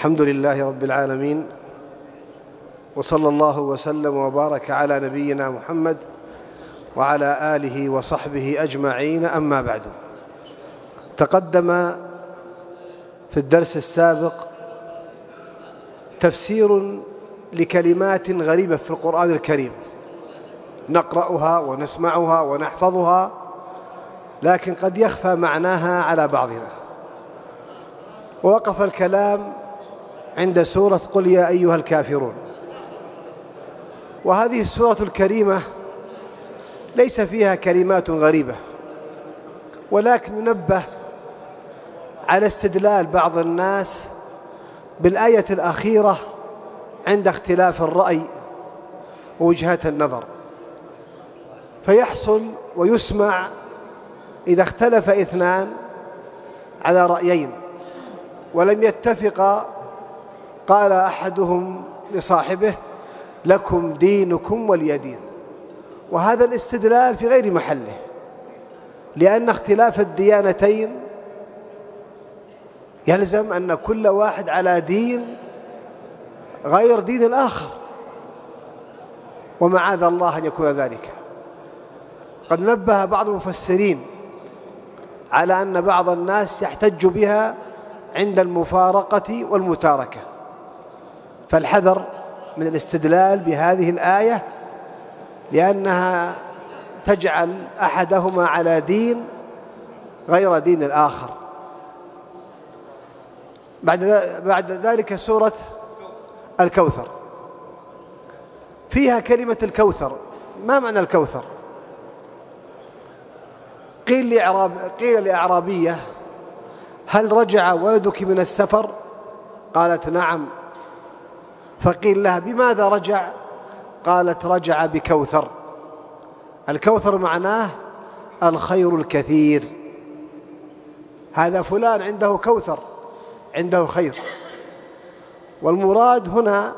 الحمد لله رب العالمين، وصلى الله وسلم وبارك على نبينا محمد وعلى آله وصحبه أجمعين. أما بعد، تقدم في الدرس السابق تفسير لكلمات غريبة في القرآن الكريم نقرأها ونسمعها ونحفظها، لكن قد يخفى معناها على بعضنا. ووقف الكلام عند سورة قل يا أيها الكافرون. وهذه السورة الكريمة ليس فيها كلمات غريبة، ولكن ننبه على استدلال بعض الناس بالآية الأخيرة عند اختلاف الرأي ووجهات النظر، فيحصل ويسمع إذا اختلف اثنان على رأيين ولم يتفقا قال أحدهم لصاحبه لكم دينكم ولي دين. وهذا الاستدلال في غير محله، لأن اختلاف الديانتين يلزم أن كل واحد على دين غير دين الآخر، ومعاذ الله أن يكون ذلك. قد نبه بعض المفسرين على أن بعض الناس يحتج بها عند المفارقة والمتاركة، فالحذر من الاستدلال بهذه الآية، لأنها تجعل أحدهما على دين غير دين الآخر. بعد ذلك سورة الكوثر، فيها كلمة الكوثر. ما معنى الكوثر؟ قيل لأعرابية هل رجع ولدك من السفر؟ قالت نعم. فقيل لها بماذا رجع؟ قالت رجع بكوثر. الكوثر معناه الخير الكثير، هذا فلان عنده كوثر، عنده خير. والمراد هنا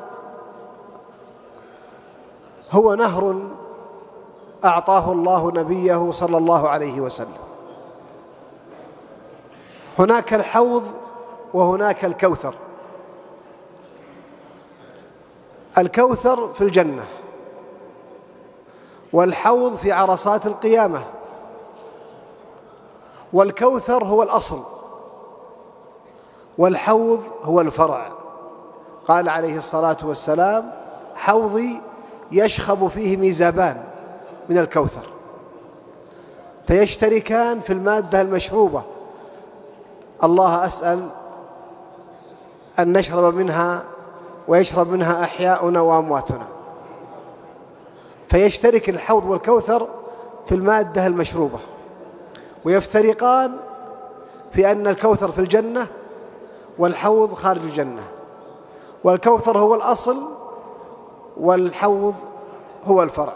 هو نهر أعطاه الله نبيه صلى الله عليه وسلم. هناك الحوض وهناك الكوثر. الكوثر في الجنة، والحوض في عرصات القيامة. والكوثر هو الأصل، والحوض هو الفرع. قال عليه الصلاة والسلام حوضي يشخب فيه ميزابان من الكوثر، فيشتركان في المادة المشروبة. الله أسأل أن نشرب منها ويشرب منها أحياؤنا وأمواتنا. فيشترك الحوض والكوثر في المادة المشروبة، ويفترقان في أن الكوثر في الجنة والحوض خارج الجنة. والكوثر هو الأصل والحوض هو الفرع.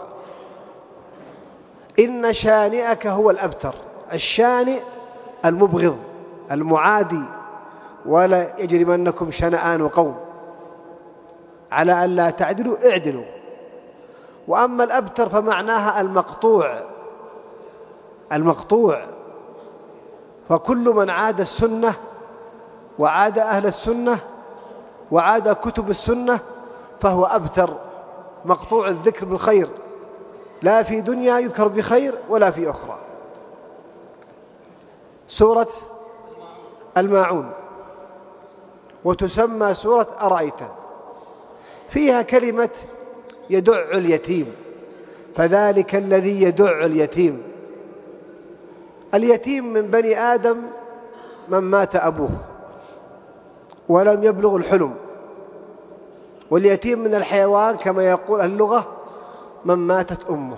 إن شانئك هو الأبتر. الشانئ المبغض المعادي، ولا يجرمنكم شنآن قوم على أن لا تعدلوا اعدلوا. وأما الأبتر فمعناها المقطوع. فكل من عاد السنة وعاد أهل السنة وعاد كتب السنة فهو أبتر، مقطوع الذكر بالخير، لا في دنيا يذكر بخير ولا في أخرى. سورة الماعون، وتسمى سورة أرأيت. فيها كلمة يدع اليتيم، فذلك الذي يدع اليتيم. اليتيم من بني آدم من مات أبوه ولم يبلغ الحلم، واليتيم من الحيوان كما يقول اللغة من ماتت أمه.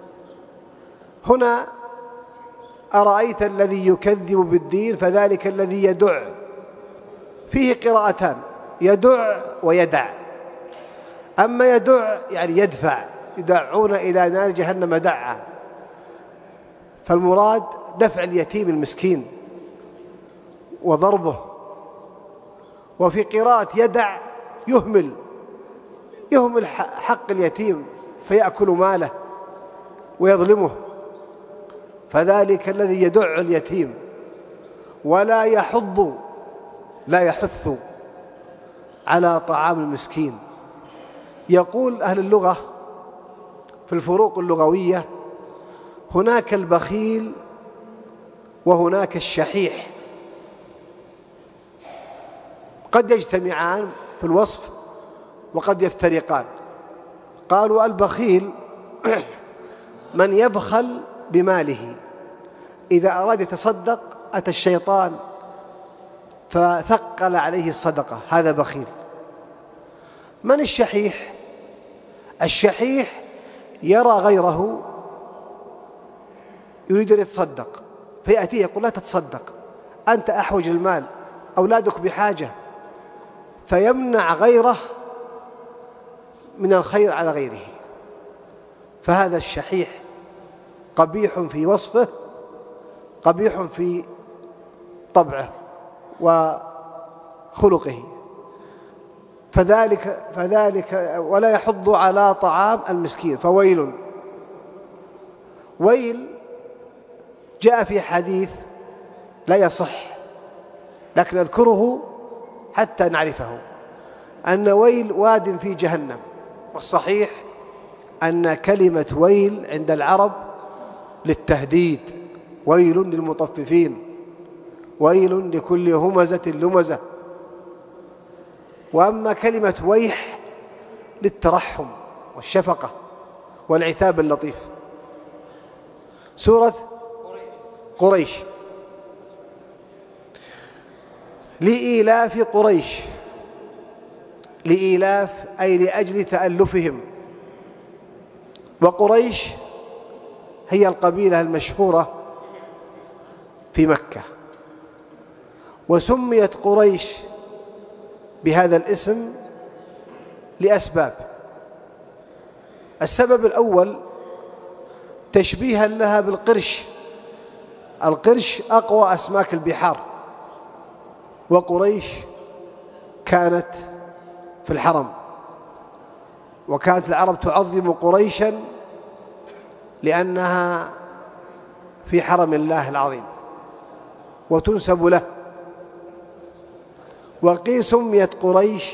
هنا أرأيت الذي يكذب بالدين فذلك الذي يدع. فيه قراءتان، يدع ويدع. أما يدع يعني يدفع، يدعون إلى نار جهنم دعا، فالمراد دفع اليتيم المسكين وضربه. وفي قراءة يدع يهمل حق اليتيم فيأكل ماله ويظلمه، فذلك الذي يدع اليتيم ولا يحض لا يحث على طعام المسكين. يقول أهل اللغة في الفروق اللغوية: هناك البخيل وهناك الشحيح، قد يجتمعان في الوصف وقد يفترقان. قالوا: البخيل من يبخل بماله، إذا أراد يتصدق أتى الشيطان فثقل عليه الصدقة، هذا بخيل. من الشحيح؟ الشحيح يرى غيره يريد أن يتصدق فيأتيه يقول: لا تتصدق، أنت أحوج المال، أولادك بحاجة، فيمنع غيره من الخير على غيره. فهذا الشحيح قبيح في وصفه، قبيح في طبعه وخلقه. فذلك ولا يحض على طعام المسكين. فويل، ويل جاء في حديث لا يصح لكن أذكره حتى نعرفه، أن ويل واد في جهنم. والصحيح أن كلمة ويل عند العرب للتهديد: ويل للمطففين، ويل لكل همزة لمزة. وأما كلمة ويح للترحم والشفقة والعتاب اللطيف. سورة قريش: لإيلاف قريش، لإيلاف أي لأجل تألفهم. وقريش هي القبيلة المشهورة في مكة، وسميت قريش بهذا الاسم لأسباب. السبب الأول تشبيها لها بالقرش. القرش أقوى أسماك البحار، وقريش كانت في الحرم، وكانت العرب تعظم قريشا لأنها في حرم الله العظيم وتنسب له. وقيل سميت قريش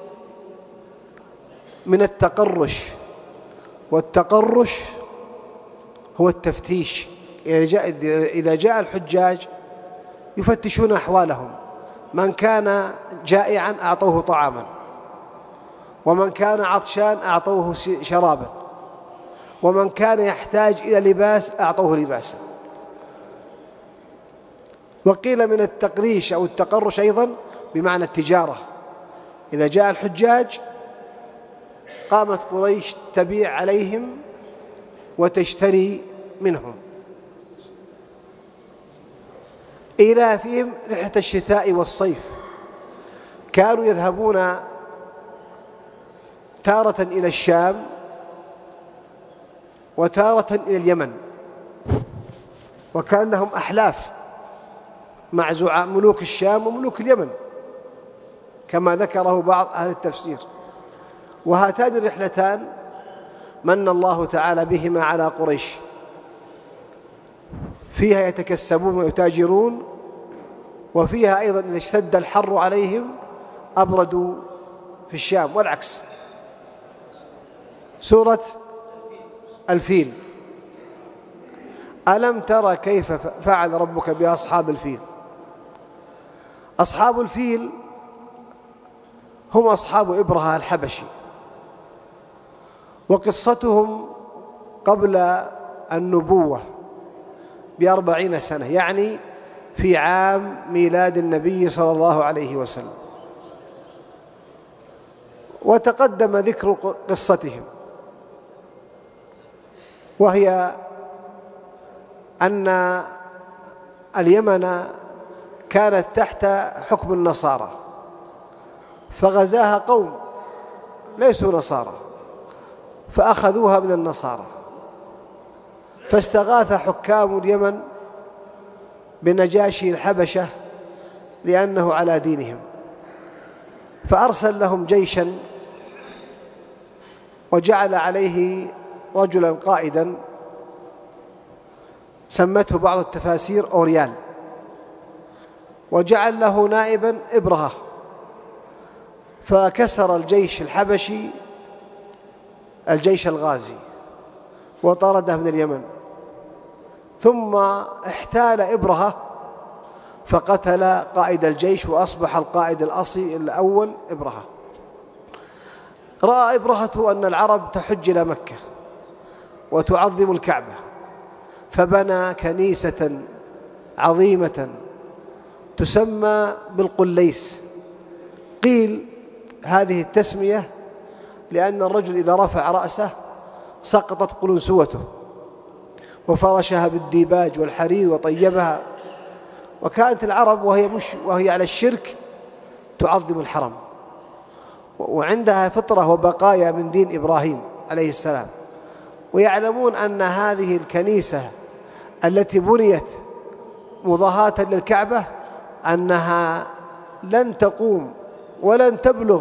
من التقرش، والتقرش هو التفتيش. إذا جاء الحجاج يفتشون أحوالهم، من كان جائعا أعطوه طعاما، ومن كان عطشان أعطوه شرابا، ومن كان يحتاج إلى لباس أعطوه لباسا. وقيل من التقريش أو التقرش أيضا بمعنى التجارة. إذا جاء الحجاج قامت قريش تبيع عليهم وتشتري منهم. إيلافهم رحلة الشتاء والصيف، كانوا يذهبون تارة إلى الشام وتارة إلى اليمن، وكان لهم أحلاف مع ملوك الشام وملوك اليمن كما ذكره بعض أهل التفسير. وهاتان الرحلتان من الله تعالى بهما على قريش، فيها يتكسبون ويتاجرون، وفيها أيضا إذا اشتد الحر عليهم أبردوا في الشام، والعكس. سورة الفيل: ألم ترى كيف فعل ربك بأصحاب الفيل؟ أصحاب الفيل هم أصحاب إبرهة الحبشي، وقصتهم قبل النبوة ب40 سنة، يعني في عام ميلاد النبي صلى الله عليه وسلم. وتقدم ذكر قصتهم، وهي أن اليمن كانت تحت حكم النصارى، فغزاها قوم ليسوا نصارى فأخذوها من النصارى، فاستغاث حكام اليمن بنجاشي الحبشة لأنه على دينهم، فأرسل لهم جيشا وجعل عليه رجلا قائدا سمته بعض التفاسير أوريال، وجعل له نائبا إبرهة، فكسر الجيش الحبشي الجيش الغازي وطرده من اليمن، ثم احتال إبرهة فقتل قائد الجيش وأصبح القائد الأصلي الأول إبرهة. رأى إبرهة أن العرب تحج إلى مكة وتعظم الكعبة، فبنى كنيسة عظيمة تسمى بالقليس. قيل هذه التسمية لأن الرجل إذا رفع رأسه سقطت قلنسوته، وفرشها بالديباج والحرير وطيبها. وكانت العرب وهي على الشرك تعظم الحرم، وعندها فطرة وبقايا من دين إبراهيم عليه السلام، ويعلمون أن هذه الكنيسة التي بنيت مضاهاة للكعبة أنها لن تقوم ولن تبلغ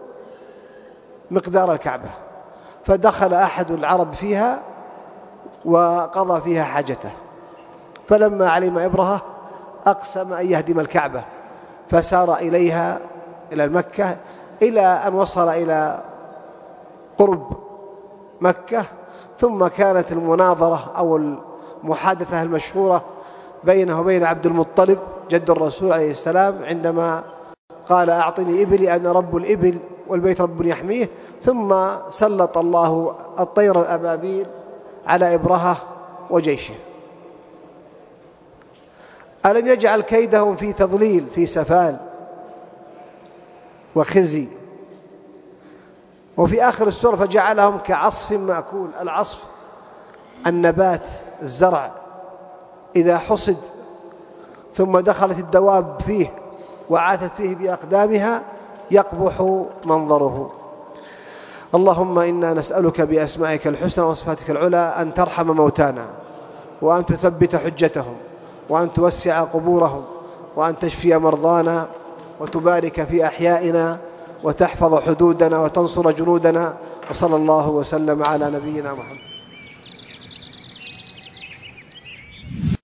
مقدار الكعبة. فدخل أحد العرب فيها وقضى فيها حاجته، فلما علم إبرهة أقسم أن يهدم الكعبة، فسار إليها إلى مكة إلى أن وصل إلى قرب مكة. ثم كانت المناظرة أو المحادثة المشهورة بينه وبين عبد المطلب جد الرسول عليه السلام، عندما قال أعطني إبلي أنا رب الإبل والبيت رب يحميه، ثم سلط الله الطير الأبابيل على إبرهة وجيشه. ألم يجعل كيدهم في تضليل في سفال وخزي. وفي آخر السورة فجعلهم كعصف مأكول. العصف النبات الزرع إذا حصد ثم دخلت الدواب فيه وعاثت فيه بأقدامها يقبح منظره. اللهم إنا نسألك بأسمائك الحسنى وصفاتك العلى أن ترحم موتانا، وأن تثبت حجتهم، وأن توسع قبورهم، وأن تشفي مرضانا، وتبارك في أحيائنا، وتحفظ حدودنا، وتنصر جنودنا. وصلى الله وسلم على نبينا محمد.